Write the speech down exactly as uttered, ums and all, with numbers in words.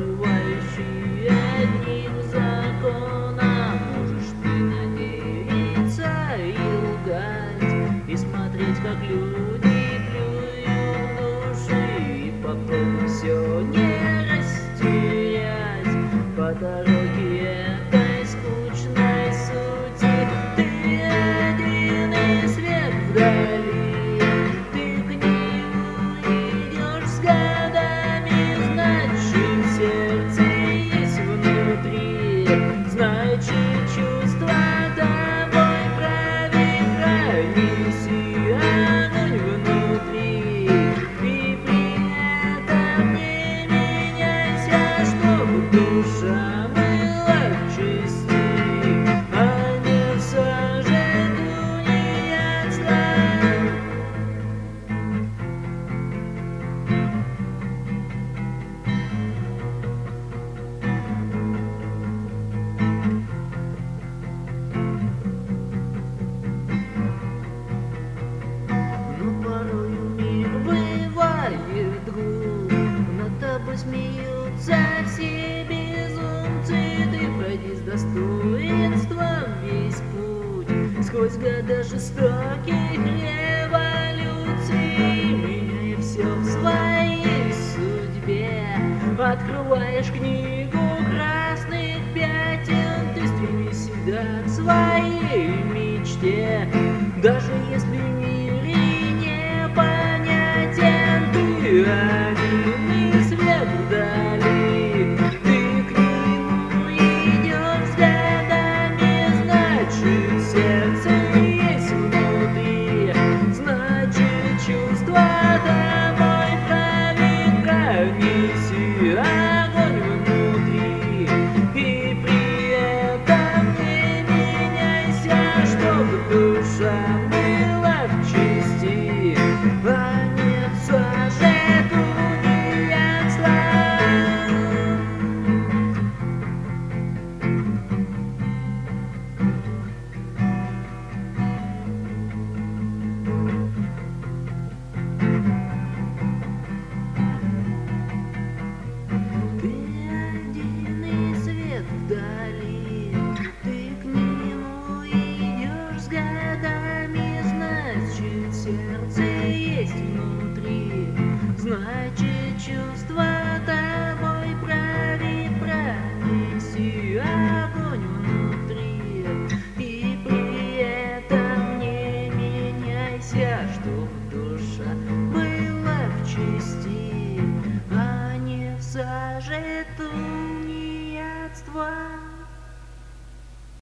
бывающий одним законом. Можешь ты надеяться и лгать, и смотреть, как люди плюют души, и попробуй все не растерять по дороге этой скучной сути. Ты один и свет вдали, ты к нему идешь с годами, значит сердце есть внутри, значит чувства тобой правит, пронеси огонь внутри, и при этом не меняйся, чтоб душа была в чести, а не сожжет униятства. Но порою мир бывает глуп, над тобой смеются все безумцы. Ты пройди с достоинством весь путь сквозь года жестоких революций, меняя все в своей судьбе. Открываешь книгу красных пятен, ты стремись всегда к своей мечте, даже если мир и непонятен. Ты один и свет вдали, ты к нему идешь с годами, значит сердце есть внутри, значит чувства тобой правит, пронеси огонь внутри, и при этом не меняйся, чтоб душа была в чести, а не сожжет униятства. Ты один и свет вдали, ты к нему идешь с годами, значит сердце есть внутри, значит чувства тобой правит, пронеси огонь внутри, и при этом не меняйся, чтоб душа была в чести, а не сожжет